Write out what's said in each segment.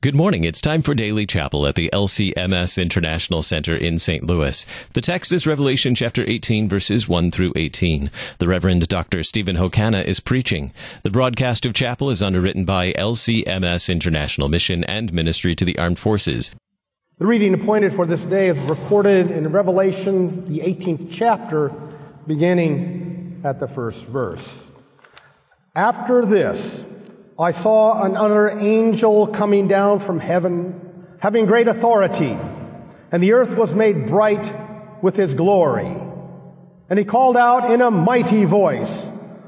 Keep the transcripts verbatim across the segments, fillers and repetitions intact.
Good morning. It's time for Daily Chapel at the L C M S International Center in Saint Louis. The text is Revelation chapter eighteen, verses one through eighteen. The Reverend Doctor Stephen Hokana is preaching. The broadcast of chapel is underwritten by L C M S International Mission and Ministry to the Armed Forces. The reading appointed for this day is recorded in Revelation, the eighteenth chapter, beginning at the first verse. After this, I saw another angel coming down from heaven, having great authority, and the earth was made bright with his glory. And he called out in a mighty voice,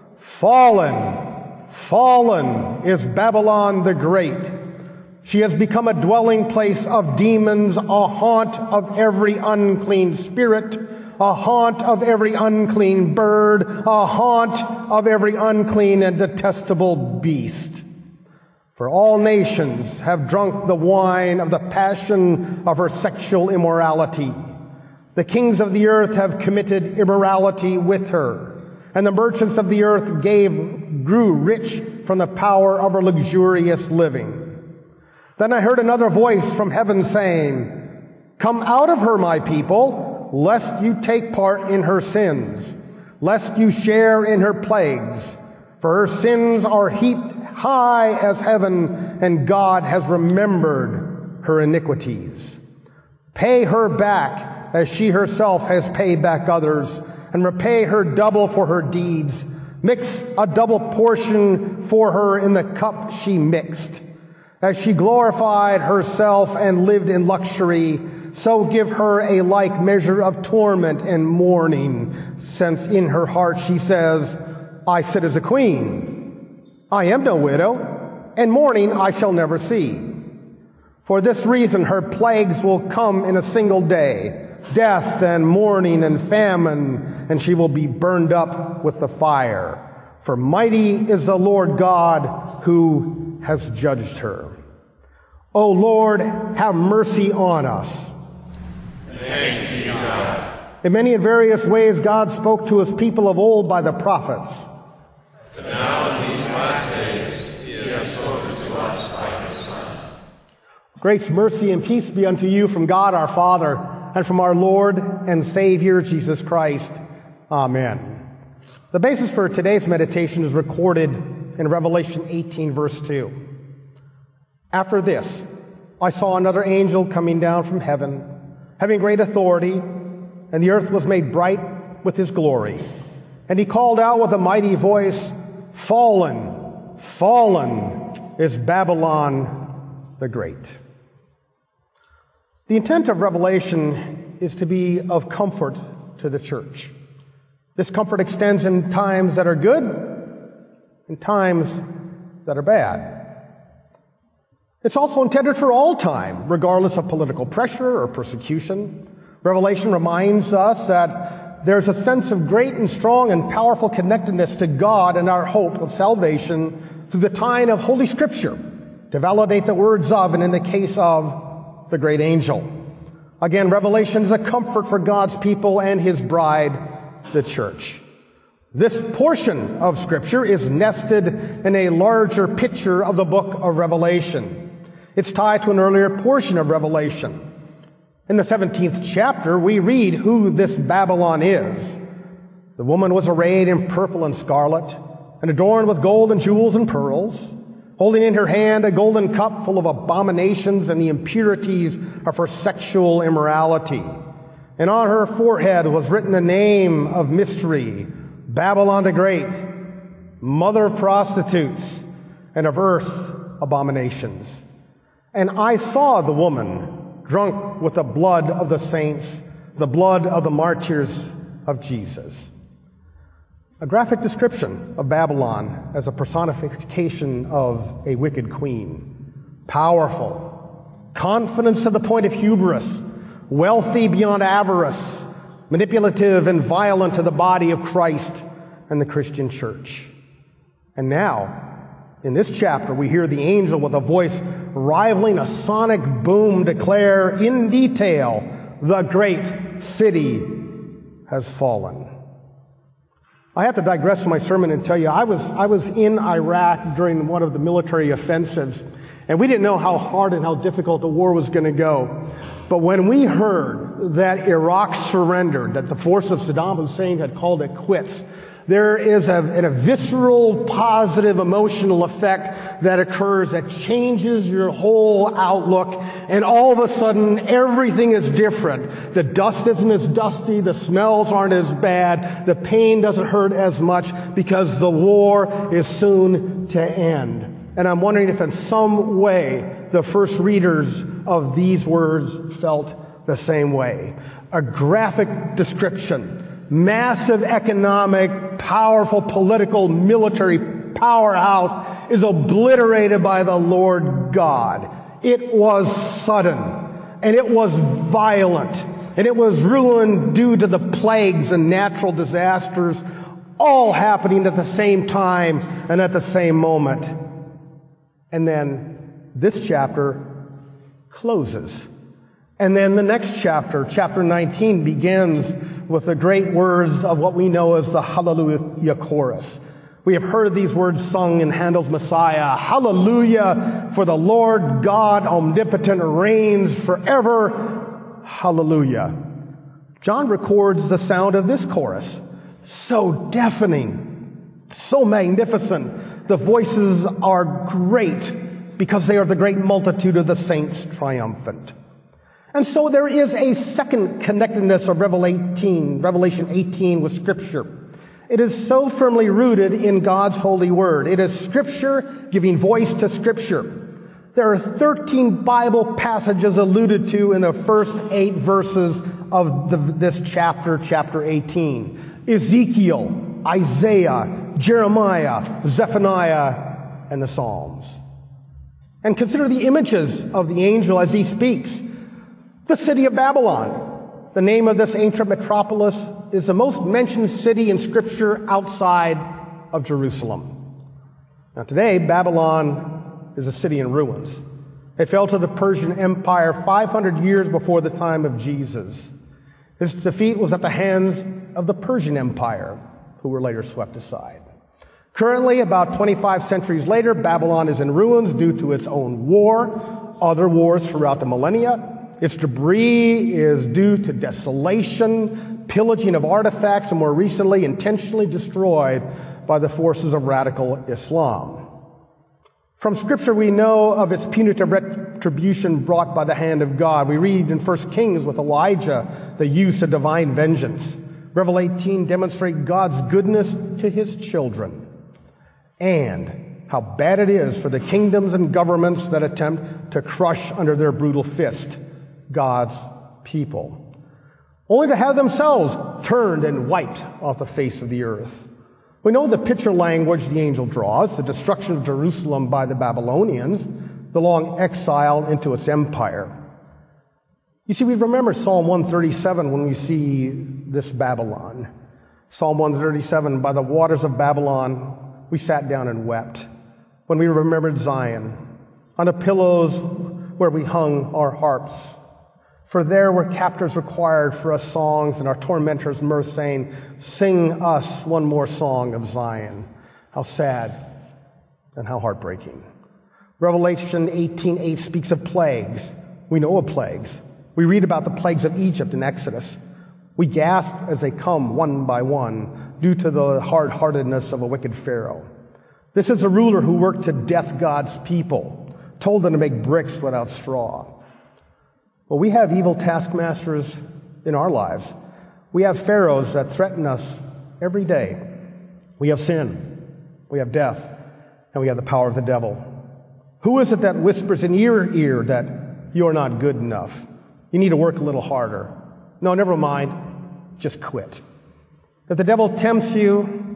"Fallen, fallen is Babylon the Great. She has become a dwelling place of demons, a haunt of every unclean spirit, a haunt of every unclean bird, a haunt of every unclean and detestable beast. For all nations have drunk the wine of the passion of her sexual immorality. The kings of the earth have committed immorality with her, and the merchants of the earth gave, grew rich from the power of her luxurious living. Then I heard another voice from heaven saying, 'Come out of her, my people, lest you take part in her sins, lest you share in her plagues. For her sins are heaped high as heaven, and God has remembered her iniquities. Pay her back as she herself has paid back others, and repay her double for her deeds. Mix a double portion for her in the cup she mixed. As she glorified herself and lived in luxury, so give her a like measure of torment and mourning, since in her heart she says, I sit as a queen. I am no widow, and mourning I shall never see. For this reason her plagues will come in a single day, death and mourning and famine, and she will be burned up with the fire. For mighty is the Lord God who has judged her. O Lord, have mercy on us. Thanks be to God. In many and various ways God spoke to his people of old by the prophets. But now in these last days he has spoken to us by his Son. Grace, mercy, and peace be unto you from God our Father and from our Lord and Savior Jesus Christ. Amen. The basis for today's meditation is recorded in Revelation eighteen, verse two. After this, I saw another angel coming down from heaven, having great authority, and the earth was made bright with his glory. And he called out with a mighty voice, Fallen, fallen is Babylon the Great. The intent of Revelation is to be of comfort to the church. This comfort extends in times that are good and times that are bad. It's also intended for all time, regardless of political pressure or persecution. Revelation reminds us that there's a sense of great and strong and powerful connectedness to God and our hope of salvation through the tying of Holy Scripture to validate the words of, and in the case of, the great angel. Again, Revelation is a comfort for God's people and his bride, the church. This portion of Scripture is nested in a larger picture of the book of Revelation. It's tied to an earlier portion of Revelation. In the seventeenth chapter, we read who this Babylon is. The woman was arrayed in purple and scarlet, and adorned with gold and jewels and pearls, holding in her hand a golden cup full of abominations and the impurities of her sexual immorality. And on her forehead was written a name of mystery, Babylon the Great, mother of prostitutes and of earth's abominations. And I saw the woman drunk with the blood of the saints, the blood of the martyrs of Jesus. A graphic description of Babylon as a personification of a wicked queen. Powerful, confidence to the point of hubris, wealthy beyond avarice, manipulative and violent to the body of Christ and the Christian church. And now, in this chapter, we hear the angel with a voice rivaling a sonic boom declare in detail, the great city has fallen. I have to digress from my sermon and tell you, I was, I was in Iraq during one of the military offensives, And we didn't know how hard and how difficult the war was going to go. But when we heard that Iraq surrendered, that the force of Saddam Hussein had called it quits, there is a, a visceral, positive, emotional effect that occurs that changes your whole outlook, and all of a sudden, everything is different. The dust isn't as dusty, the smells aren't as bad, the pain doesn't hurt as much, because the war is soon to end. And I'm wondering if in some way the first readers of these words felt the same way. A graphic description. Massive economic, powerful political, military powerhouse is obliterated by the Lord God. It was sudden, and it was violent, and it was ruined due to the plagues and natural disasters, all happening at the same time and at the same moment. And then this chapter closes. And then the next chapter, chapter nineteen, begins with the great words of what we know as the Hallelujah chorus. We have heard these words sung in Handel's Messiah. Hallelujah, for the Lord God omnipotent reigns forever. Hallelujah. John records the sound of this chorus. So deafening, so magnificent. The voices are great because they are the great multitude of the saints triumphant. And so there is a second connectedness of Revelation eighteen with Scripture. It is so firmly rooted in God's holy word. It is Scripture giving voice to Scripture. There are thirteen Bible passages alluded to in the first eight verses of the, this chapter, chapter eighteen. Ezekiel, Isaiah, Jeremiah, Zephaniah, and the Psalms. And consider the images of the angel as he speaks. The city of Babylon, the name of this ancient metropolis, is the most mentioned city in Scripture outside of Jerusalem. Now today, Babylon is a city in ruins. It fell to the Persian Empire five hundred years before the time of Jesus. Its defeat was at the hands of the Persian Empire, who were later swept aside. Currently, about twenty-five centuries later, Babylon is in ruins due to its own war, other wars throughout the millennia. Its debris is due to desolation, pillaging of artifacts, and more recently, intentionally destroyed by the forces of radical Islam. From Scripture, we know of its punitive retribution brought by the hand of God. We read in First Kings with Elijah the use of divine vengeance. Revelation eighteen demonstrates God's goodness to his children, and how bad it is for the kingdoms and governments that attempt to crush under their brutal fist God's people, only to have themselves turned and wiped off the face of the earth. We know the picture language the angel draws, the destruction of Jerusalem by the Babylonians, the long exile into its empire. You see, we remember Psalm one thirty-seven when we see this Babylon. Psalm one thirty-seven, by the waters of Babylon, we sat down and wept when we remembered Zion, on the pillows where we hung our harps. For there were captors required for us songs, and our tormentors mirth, saying, sing us one more song of Zion. How sad and how heartbreaking. Revelation eighteen eight speaks of plagues. We know of plagues. We read about the plagues of Egypt in Exodus. We gasp as they come one by one due to the hard-heartedness of a wicked Pharaoh. This is a ruler who worked to death God's people, told them to make bricks without straw. Well, we have evil taskmasters in our lives. We have pharaohs that threaten us every day. We have sin, we have death, and we have the power of the devil. Who is it that whispers in your ear that you're not good enough? You need to work a little harder. No, never mind. Just quit. If the devil tempts you,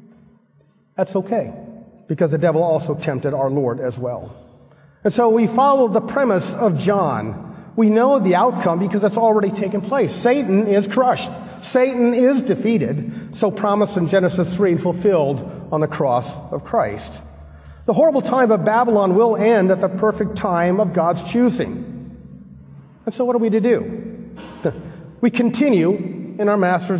that's okay, because the devil also tempted our Lord as well. And so we follow the premise of John. We know the outcome because it's already taken place. Satan is crushed. Satan is defeated, so promised in Genesis three and fulfilled on the cross of Christ. The horrible time of Babylon will end at the perfect time of God's choosing. And so what are we to do? We continue in our Master's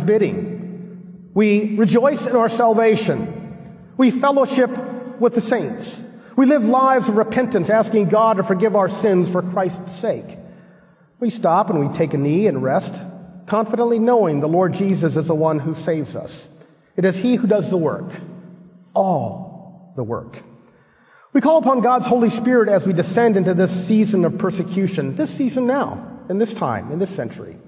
bidding. We rejoice in our salvation. We fellowship with the saints. We live lives of repentance, asking God to forgive our sins for Christ's sake. We stop and we take a knee and rest, confidently knowing the Lord Jesus is the one who saves us. It is He who does the work, all the work. We call upon God's Holy Spirit as we descend into this season of persecution, this season now, in this time, in this century.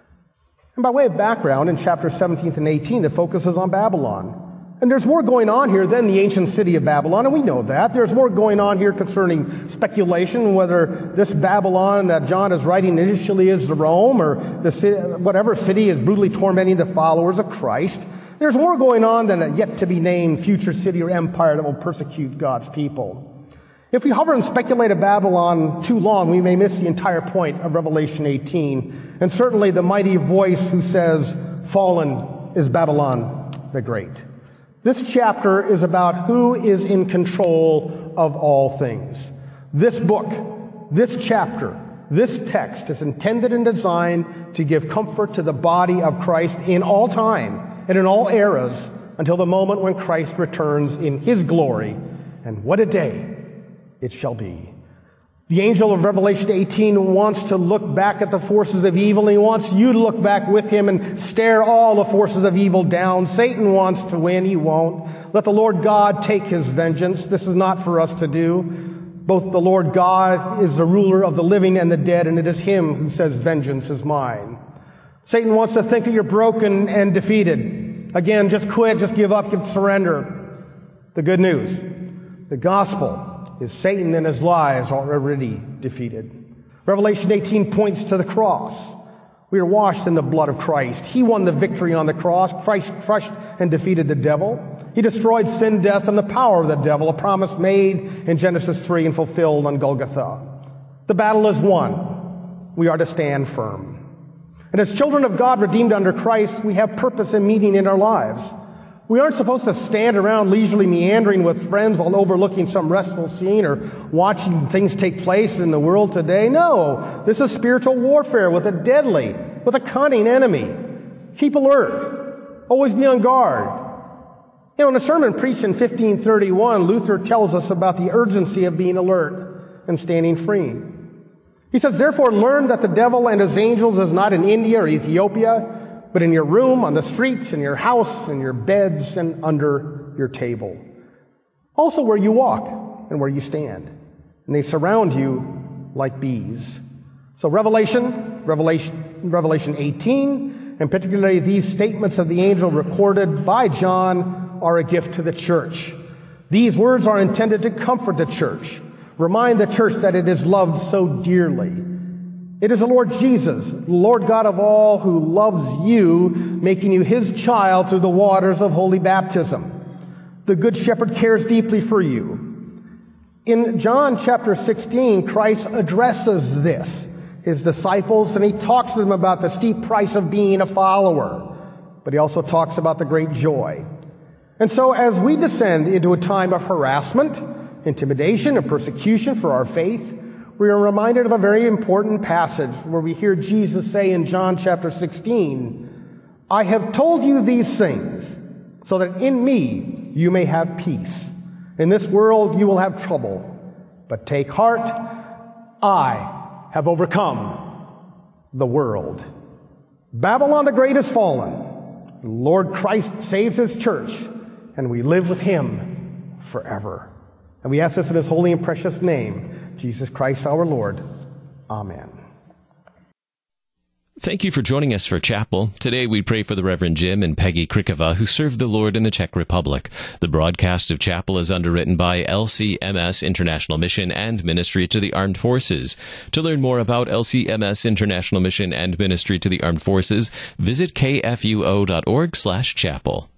And by way of background, in chapters seventeen and eighteen, the focus is on Babylon. And there's more going on here than the ancient city of Babylon, and we know that. There's more going on here concerning speculation, whether this Babylon that John is writing initially is the Rome, or the city, whatever city is brutally tormenting the followers of Christ. There's more going on than a yet-to-be-named future city or empire that will persecute God's people. If we hover and speculate of Babylon too long, we may miss the entire point of Revelation eighteen, and certainly the mighty voice who says, "Fallen is Babylon the Great." This chapter is about who is in control of all things. This book, this chapter, this text is intended and designed to give comfort to the body of Christ in all time and in all eras until the moment when Christ returns in His glory. And what a day it shall be. The angel of Revelation eighteen wants to look back at the forces of evil, and he wants you to look back with him and stare all the forces of evil down. Satan wants to win. He won't. Let the Lord God take His vengeance. This is not for us to do. Both the Lord God is the ruler of the living and the dead, and it is Him who says, "Vengeance is mine." Satan wants to think that you're broken and defeated. Again, just quit, just give up, give surrender. The good news, the gospel, is Satan and his lies are already defeated. Revelation eighteen points to the cross. We are washed in the blood of Christ. He won the victory on the cross. Christ crushed and defeated the devil. He destroyed sin, death, and the power of the devil, a promise made in Genesis three and fulfilled on Golgotha. The battle is won. We are to stand firm. And as children of God redeemed under Christ, we have purpose and meaning in our lives. We aren't supposed to stand around leisurely meandering with friends while overlooking some restful scene or watching things take place in the world today. No, this is spiritual warfare with a deadly, with a cunning enemy. Keep alert. Always be on guard. You know, in a sermon preached in fifteen thirty-one, Luther tells us about the urgency of being alert and standing free. He says, "Therefore learn that the devil and his angels is not in India or Ethiopia, but in your room, on the streets, in your house, in your beds, and under your table. Also where you walk and where you stand. And they surround you like bees." So Revelation, Revelation, Revelation eighteen, and particularly these statements of the angel recorded by John are a gift to the church. These words are intended to comfort the church, remind the church that it is loved so dearly. It is the Lord Jesus, the Lord God of all, who loves you, making you His child through the waters of holy baptism. The Good Shepherd cares deeply for you. In John chapter sixteen, Christ addresses this, His disciples, and He talks to them about the steep price of being a follower. But He also talks about the great joy. And so as we descend into a time of harassment, intimidation, and persecution for our faith, we are reminded of a very important passage where we hear Jesus say in John chapter sixteen, "I have told you these things so that in me you may have peace. In this world you will have trouble, but take heart, I have overcome the world." Babylon the Great is fallen. The Lord Christ saves His church, and we live with Him forever. And we ask this in His holy and precious name, Jesus Christ our Lord. Amen. Thank you for joining us for Chapel. Today we pray for the Reverend Jim and Peggy Krikova, who served the Lord in the Czech Republic. The broadcast of Chapel is underwritten by L C M S International Mission and Ministry to the Armed Forces. To learn more about L C M S International Mission and Ministry to the Armed Forces, visit k f u o dot org slash chapel.